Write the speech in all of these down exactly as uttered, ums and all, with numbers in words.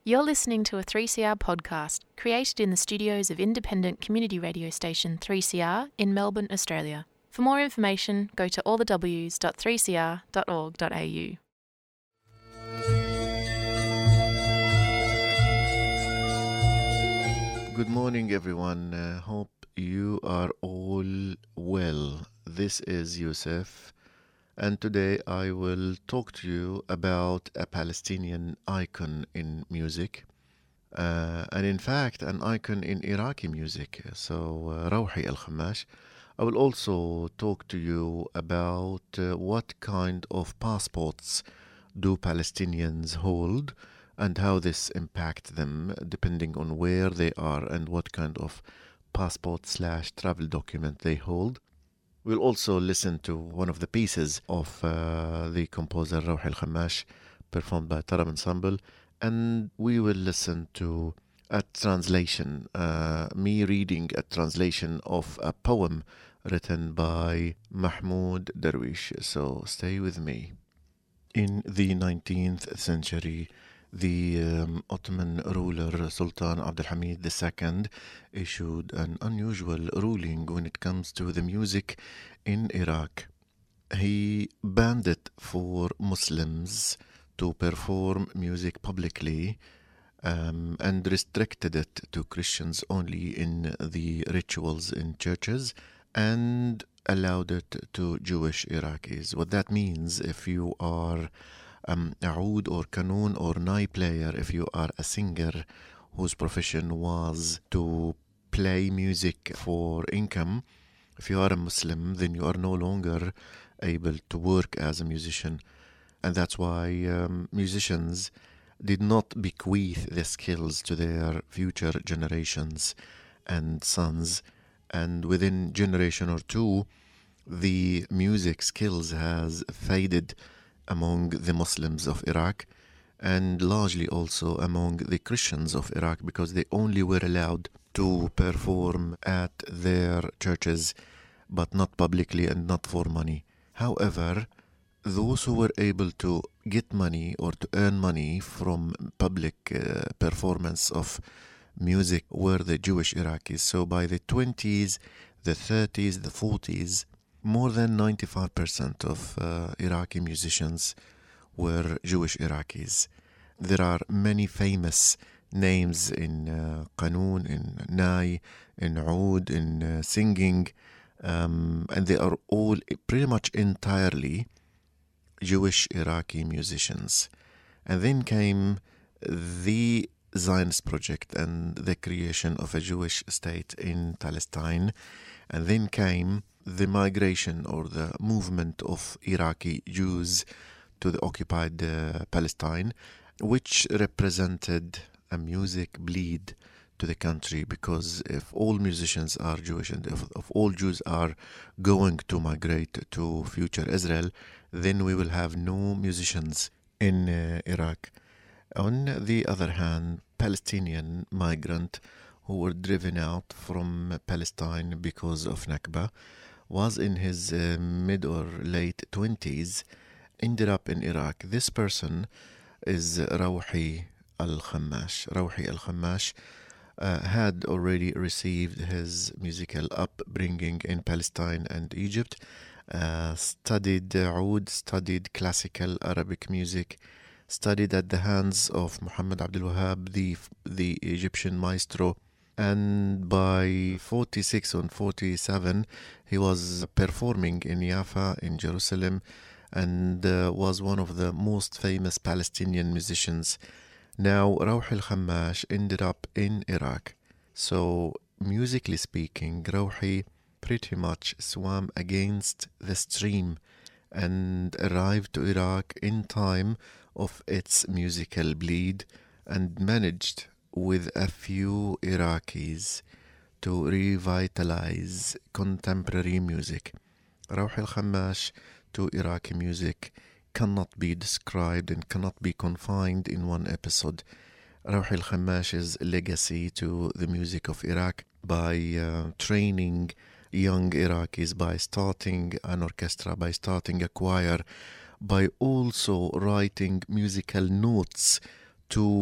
You're listening to a three C R podcast created in the studios of independent community radio station three C R in Melbourne, Australia. For more information, go to all the w s dot three c r dot org dot a u. Good morning, everyone. Uh, hope you are all well. This is Youssef, and today I will talk to you about a Palestinian icon in music, uh, and in fact, an icon in Iraqi music. So, uh, Rawhi Al-Khammash. I will also talk to you about uh, what kind of passports do Palestinians hold and how this impacts them depending on where they are and what kind of passport slash travel document they hold. We'll also listen to one of the pieces of uh, the composer Rawhi Al-Khammash performed by Taram Ensemble, and we will listen to a translation, uh, me reading a translation of a poem written by Mahmoud Darwish. So stay with me. In the nineteenth century, the um, Ottoman ruler Sultan Abdul Hamid the Second issued an unusual ruling when it comes to the music in Iraq. He banned it for Muslims to perform music publicly um, and restricted it to Christians only in the rituals in churches, and allowed it to Jewish Iraqis. What that means, if you are um, a oud or kanun or nai player, if you are a singer whose profession was to play music for income, if you are a Muslim, then you are no longer able to work as a musician. And that's why um, musicians did not bequeath the skills to their future generations and sons. And within generation or two, the music skills has faded among the Muslims of Iraq, and largely also among the Christians of Iraq, because they only were allowed to perform at their churches, but not publicly and not for money. However, those who were able to get money or to earn money from public uh, performance of music were the Jewish Iraqis. So by the twenties, the thirties, the forties, more than ninety-five percent of uh, Iraqi musicians were Jewish Iraqis. There are many famous names in uh, Qanun, in Nai, in Oud, in uh, singing, um, and they are all pretty much entirely Jewish Iraqi musicians. And then came the Zionist project and the creation of a Jewish state in Palestine. And then came the migration or the movement of Iraqi Jews to the occupied uh, Palestine, which represented a music bleed to the country, because if all musicians are Jewish and if, if all Jews are going to migrate to future Israel, then we will have no musicians in uh, Iraq. On the other hand, Palestinian migrant who were driven out from Palestine because of Nakba was in his uh, mid or late twenties, ended up in Iraq. This person is Rawhi Al-Khammash. Rawhi Al-Khammash uh, had already received his musical upbringing in Palestine and Egypt, uh, studied oud, studied classical Arabic music, studied at the hands of Muhammad Abdul Wahab, the, the Egyptian maestro, and by forty-six or forty-seven he was performing in Jaffa in Jerusalem, and uh, was one of the most famous Palestinian musicians. Now Rawhi Al-Khammash ended up in Iraq, so musically speaking, Rawhi pretty much swam against the stream and arrived to Iraq in time of its musical bleed, and managed with a few Iraqis to revitalize contemporary music. Rawhi Al-Khammash to Iraqi music cannot be described and cannot be confined in one episode. Rawhi Al-Khammash's legacy to the music of Iraq by uh, training young Iraqis, by starting an orchestra, by starting a choir, by also writing musical notes to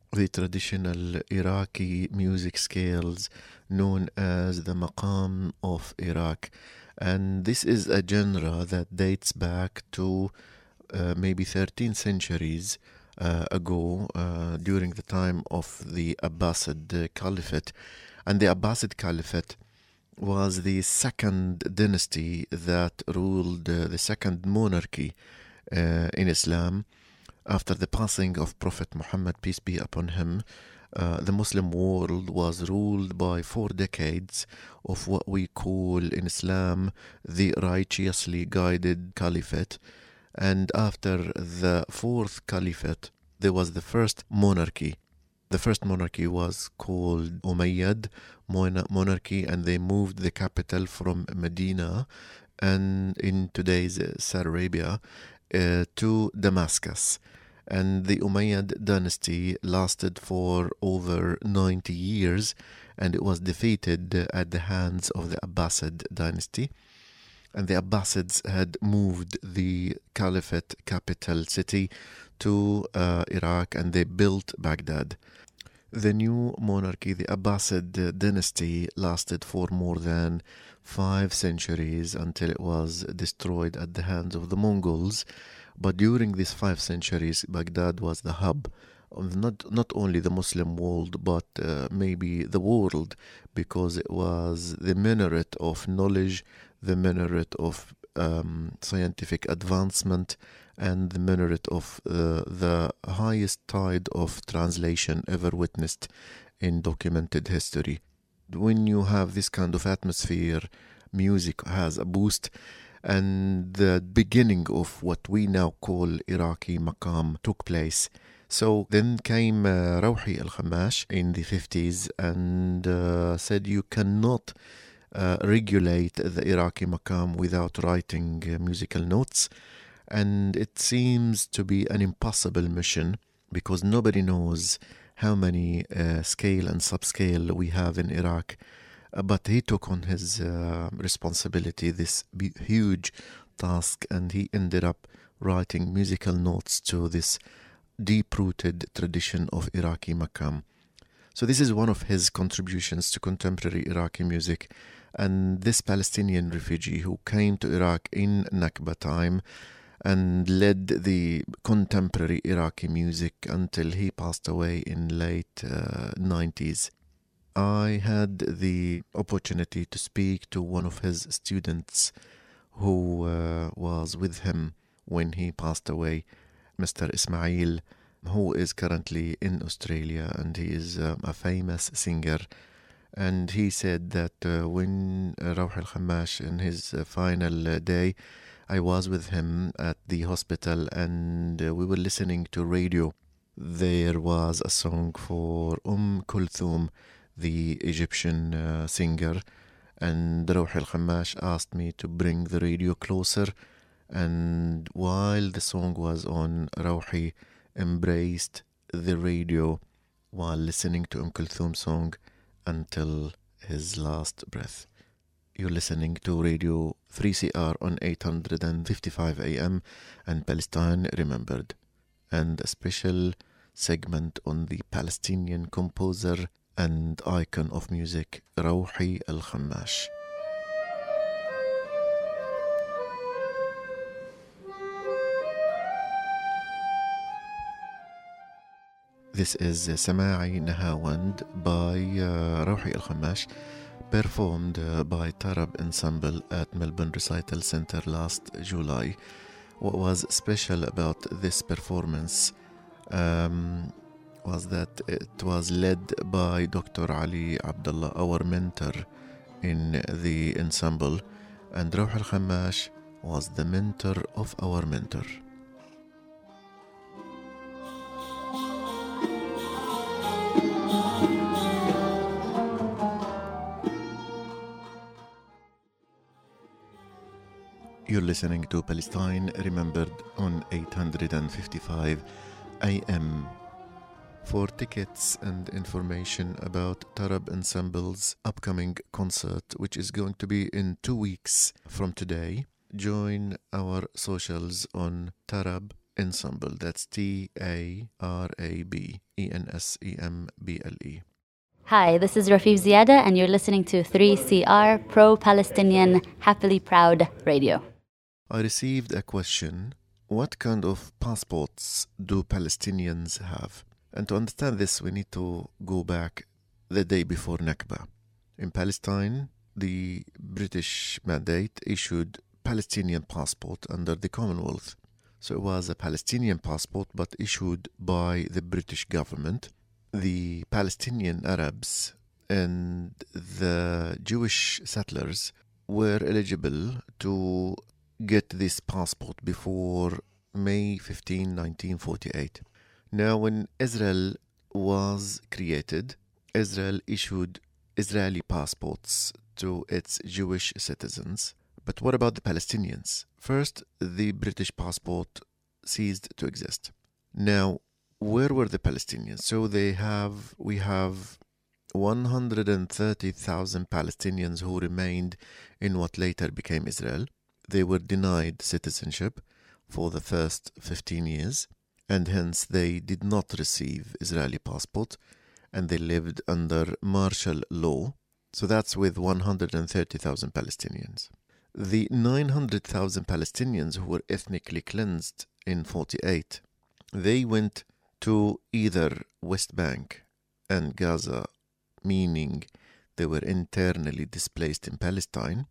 the traditional Iraqi music scales known as the maqam of Iraq. And this is a genre that dates back to uh, maybe thirteen centuries uh, ago, uh, during the time of the Abbasid Caliphate. And the Abbasid Caliphate was the second dynasty that ruled, uh, the second monarchy uh, in Islam. After the passing of Prophet Muhammad, peace be upon him, uh, the Muslim world was ruled by four decades of what we call in Islam the righteously guided caliphate. And after the fourth caliphate, there was the first monarchy. The first monarchy was called Umayyad monarchy, and they moved the capital from Medina and in today's Saudi Arabia uh, to Damascus. And the Umayyad dynasty lasted for over ninety years, and it was defeated at the hands of the Abbasid dynasty. And the Abbasids had moved the Caliphate capital city to uh, Iraq, and they built Baghdad. The new monarchy, the Abbasid dynasty, lasted for more than five centuries until it was destroyed at the hands of the Mongols. But during these five centuries, Baghdad was the hub of not, not only the Muslim world, but uh, maybe the world, because it was the minaret of knowledge, the minaret of um, scientific advancement, and the minaret of uh, the highest tide of translation ever witnessed in documented history. When you have this kind of atmosphere, music has a boost, and the beginning of what we now call Iraqi maqam took place. So then came uh, Rawhi al-Khammash in the fifties and uh, said you cannot uh, regulate the Iraqi maqam without writing uh, musical notes. And it seems to be an impossible mission because nobody knows how many uh, scale and subscale we have in Iraq. Uh, but he took on his uh, responsibility, this b- huge task, and he ended up writing musical notes to this deep-rooted tradition of Iraqi maqam. So this is one of his contributions to contemporary Iraqi music. And this Palestinian refugee who came to Iraq in Nakba time and led the contemporary Iraqi music until he passed away in late uh, nineties. I had the opportunity to speak to one of his students who uh, was with him when he passed away, Mister Ismail, who is currently in Australia, and he is um, a famous singer. And he said that uh, when uh, Rawh al-Khammash in his uh, final uh, day, I was with him at the hospital and uh, we were listening to radio. There was a song for Umm Kulthum, the Egyptian uh, singer, and Rawh al-Khammash asked me to bring the radio closer, and while the song was on, Rawhi embraced the radio while listening to Umm Kulthum's song until his last breath. You're listening to Radio three C R on eight fifty-five A M and Palestine Remembered, and a special segment on the Palestinian composer and icon of music, Rawhi al-Khammash. This is Sama'i Nahawand by uh, Rawhi al-Khammash, performed uh, by Tarab Ensemble at Melbourne Recital Centre last July. What was special about this performance um, was that it was led by Doctor Ali Abdullah, our mentor in the ensemble, and Rawh al-Khammash was the mentor of our mentor. You're listening to Palestine Remembered on eight fifty-five A M. For tickets and information about Tarab Ensemble's upcoming concert, which is going to be in two weeks from today, join our socials on Tarab Ensemble. That's T A R A B E N S E M B L E. Hi, this is Rafif Ziada, and you're listening to three C R, pro-Palestinian, happily proud radio. I received a question, what kind of passports do Palestinians have? And to understand this, we need to go back the day before Nakba. In Palestine, the British Mandate issued Palestinian passport under the Commonwealth. So it was a Palestinian passport, but issued by the British government. The Palestinian Arabs and the Jewish settlers were eligible to get this passport before May fifteenth, nineteen forty-eight. Now, when Israel was created, Israel issued Israeli passports to its Jewish citizens. But what about the Palestinians? First, the British passport ceased to exist. Now, where were the Palestinians? So they have, we have one hundred thirty thousand Palestinians who remained in what later became Israel. They were denied citizenship for the first fifteen years, and hence they did not receive Israeli passport, and they lived under martial law. So that's with one hundred thirty thousand Palestinians. The nine hundred thousand Palestinians who were ethnically cleansed in forty-eight, they went to either West Bank and Gaza, meaning they were internally displaced in Palestine,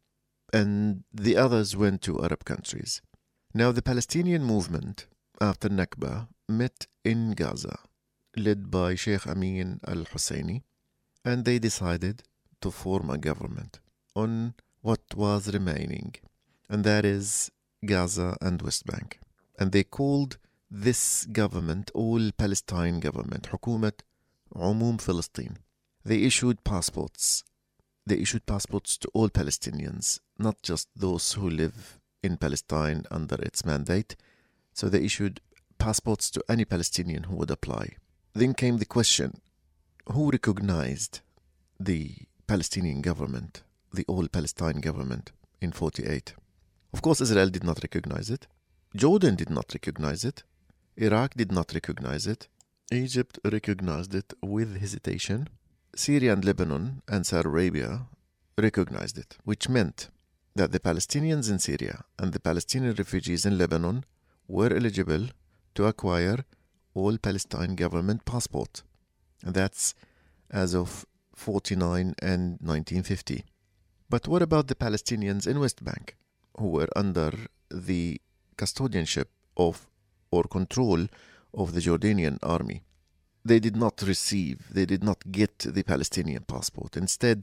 and the others went to Arab countries. Now, the Palestinian movement after Nakba met in Gaza, led by Sheikh Amin al-Husseini, and they decided to form a government on what was remaining, and that is Gaza and West Bank. And they called this government All Palestine Government, Hukumat Umum Palestine. They issued passports. They issued passports to all Palestinians, not just those who live in Palestine under its mandate. So they issued passports to any Palestinian who would apply. Then came the question, who recognized the Palestinian government, the All Palestine Government in forty-eight? Of course, Israel did not recognize it. Jordan did not recognize it. Iraq did not recognize it. Egypt recognized it with hesitation. Syria and Lebanon and Saudi Arabia recognized it, which meant that the Palestinians in Syria and the Palestinian refugees in Lebanon were eligible to acquire All Palestine Government passport. And that's as of forty-nine and nineteen fifty. But what about the Palestinians in West Bank, who were under the custodianship of or control of the Jordanian army? They did not receive, they did not get the Palestinian passport. Instead,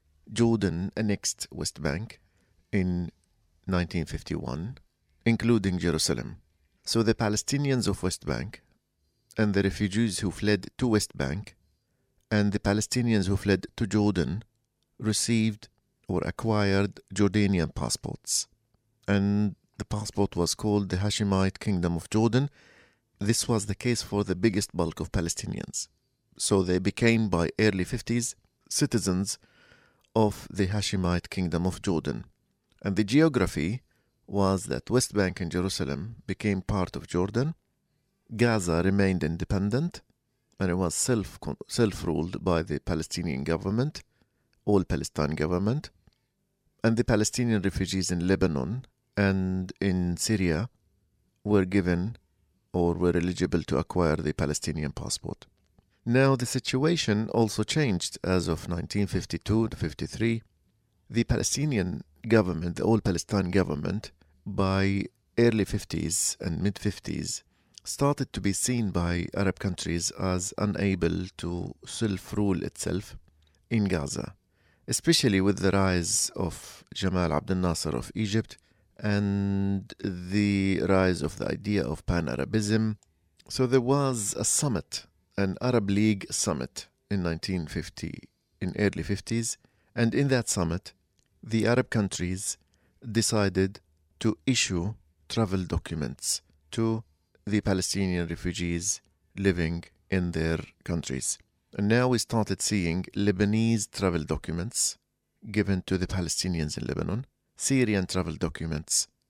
Jordan annexed West Bank in nineteen fifty-one, including Jerusalem. So the Palestinians of West Bank and the refugees who fled to West Bank and the Palestinians who fled to Jordan received or acquired Jordanian passports. And the passport was called the Hashemite Kingdom of Jordan. This was the case for the biggest bulk of Palestinians. So they became, by early fifties, citizens of the Hashemite Kingdom of Jordan. And the geography was that West Bank and Jerusalem became part of Jordan. Gaza remained independent, and it was self, self-ruled by the Palestinian government, All Palestine Government. And the Palestinian refugees in Lebanon and in Syria were given or were eligible to acquire the Palestinian passport. Now the situation also changed as of nineteen fifty-two to fifty-three. The Palestinian government, the All Palestine government, by early fifties and mid-fifties, started to be seen by Arab countries as unable to self-rule itself in Gaza, especially with the rise of Jamal Abdel Nasser of Egypt and the rise of the idea of Pan-Arabism. So there was a summit, an Arab League summit in nineteen fifty, in early fifties, and in that summit, the Arab countries decided to issue travel documents to the Palestinian refugees living in their countries. And now we started seeing Lebanese travel documents given to the Palestinians in Lebanon, Syrian travel documents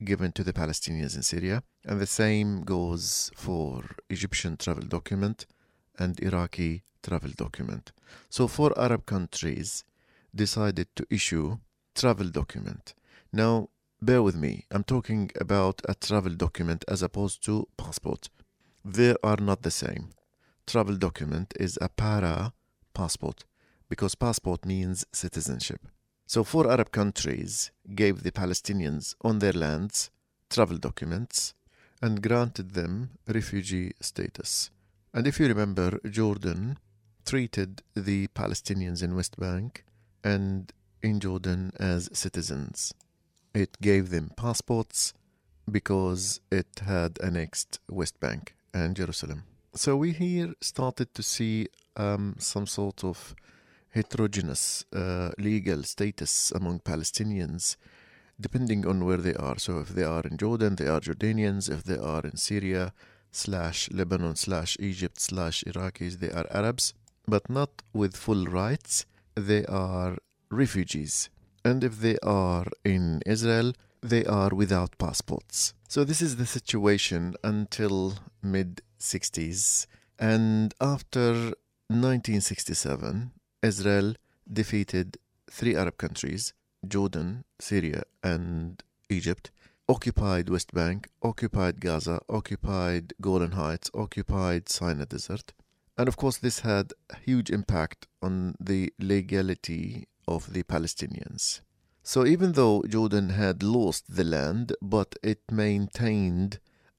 given to the Palestinians in Syria, and the same goes for Egyptian travel document and Iraqi travel document. So four Arab countries decided to issue travel document. Now, bear with me, I'm talking about a travel document as opposed to passport. They are not the same. Travel document is a para passport because passport means citizenship. So four Arab countries gave the Palestinians on their lands travel documents and granted them refugee status. And if you remember, Jordan treated the Palestinians in West Bank and in Jordan as citizens. It gave them passports because it had annexed West Bank and Jerusalem. So we here started to see um, some sort of heterogeneous uh, legal status among Palestinians depending on where they are. So if they are in Jordan, they are Jordanians. If they are in Syria slash Lebanon slash Egypt slash Iraqis, they are Arabs, but not with full rights. They are refugees. And if they are in Israel, they are without passports. So this is the situation until mid-sixties. And after nineteen sixty-seven, Israel defeated three Arab countries, Jordan, Syria, and Egypt, occupied West Bank, occupied Gaza, occupied Golan Heights, occupied Sinai Desert. And of course, this had a huge impact on the legality of the Palestinians. So even though Jordan had lost the land, but it maintained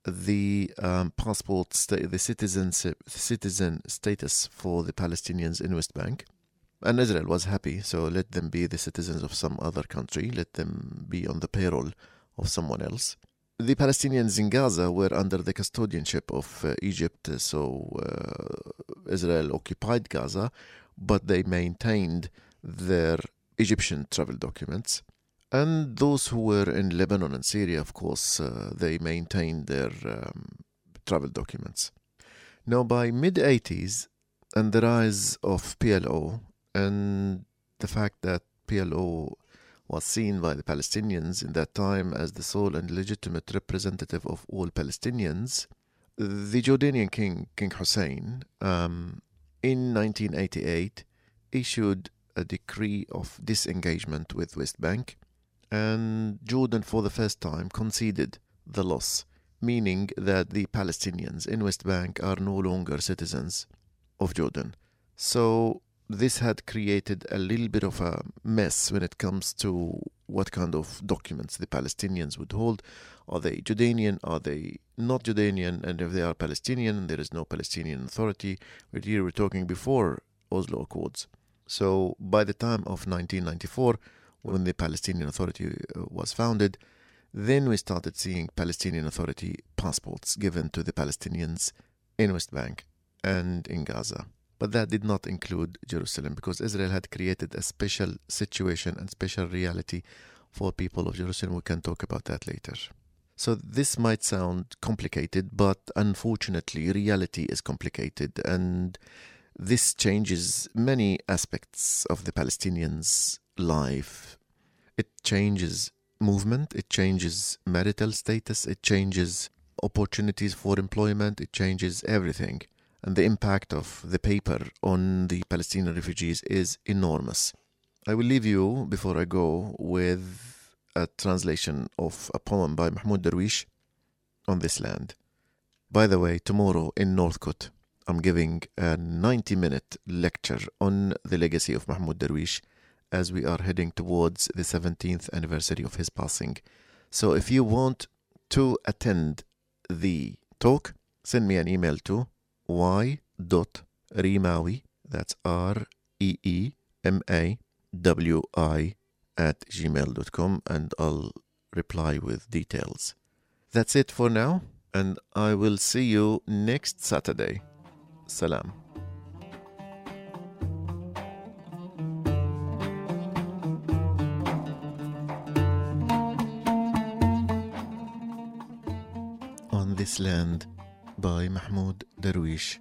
the um, passport, sta- the citizenship, citizen status for the Palestinians in West Bank. And Israel was happy, so let them be the citizens of some other country, let them be on the payroll of someone else. The Palestinians in Gaza were under the custodianship of uh, Egypt, so uh, Israel occupied Gaza, but they maintained their Egyptian travel documents. And those who were in Lebanon and Syria, of course, uh, they maintained their um, travel documents. Now, by mid-eighties, and the rise of P L O, and the fact that P L O was seen by the Palestinians in that time as the sole and legitimate representative of all Palestinians, the Jordanian king, King Hussein, um, in nineteen eighty-eight, issued a decree of disengagement with West Bank, and Jordan for the first time conceded the loss, meaning that the Palestinians in West Bank are no longer citizens of Jordan. So this had created a little bit of a mess when it comes to what kind of documents the Palestinians would hold. Are they Jordanian? Are they not Jordanian? And if they are Palestinian, there is no Palestinian Authority. But here we're talking before Oslo Accords. So by the time of nineteen ninety-four, when the Palestinian Authority was founded, then we started seeing Palestinian Authority passports given to the Palestinians in West Bank and in Gaza. But that did not include Jerusalem, because Israel had created a special situation and special reality for people of Jerusalem. We can talk about that later. So this might sound complicated, but unfortunately reality is complicated, and this changes many aspects of the Palestinians' life. It changes movement, it changes marital status, it changes opportunities for employment, it changes everything. And the impact of the paper on the Palestinian refugees is enormous. I will leave you, before I go, with a translation of a poem by Mahmoud Darwish on this land. By the way, tomorrow in Northcote, I'm giving a ninety-minute lecture on the legacy of Mahmoud Darwish as we are heading towards the seventeenth anniversary of his passing. So if you want to attend the talk, send me an email to y.reemawi, that's R E E M A W I, at gmail dot com, and I'll reply with details. That's it for now, and I will see you next Saturday. Salam. On This Land by Mahmoud Darwish.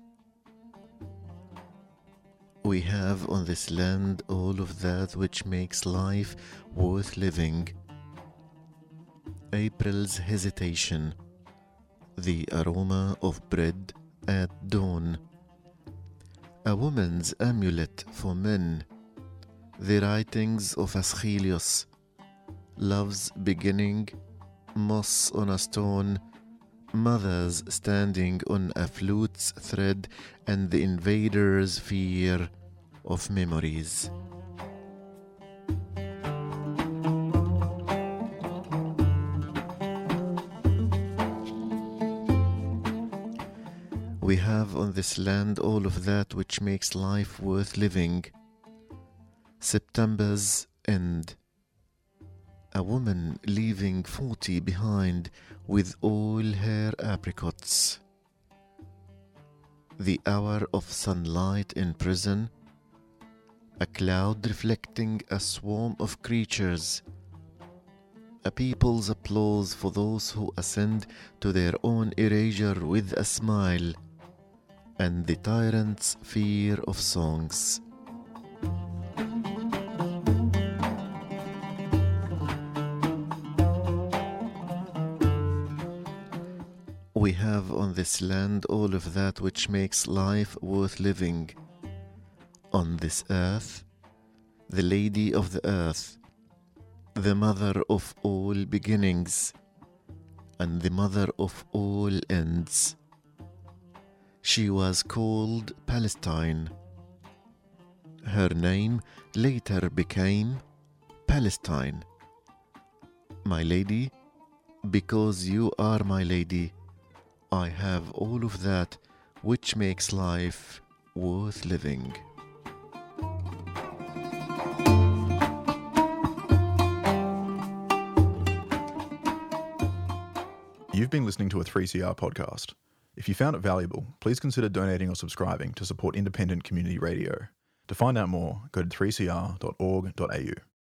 We have on this land all of that which makes life worth living. April's hesitation, the aroma of bread at dawn, a woman's amulet for men, the writings of Aeschylus, love's beginning, moss on a stone, mothers standing on a flute's thread, and the invader's fear of memories. We have on this land all of that which makes life worth living. September's end. A woman leaving forty behind with all her apricots. The hour of sunlight in prison. A cloud reflecting a swarm of creatures. A people's applause for those who ascend to their own erasure with a smile. And the tyrant's fear of songs. We have on this land all of that which makes life worth living. On this earth, the Lady of the Earth, the mother of all beginnings, and the mother of all ends. She was called Palestine. Her name later became Palestine. My lady, because you are my lady, I have all of that which makes life worth living. You've been listening to a three C R podcast. If you found it valuable, please consider donating or subscribing to support independent community radio. To find out more, go to three c r dot org dot a u.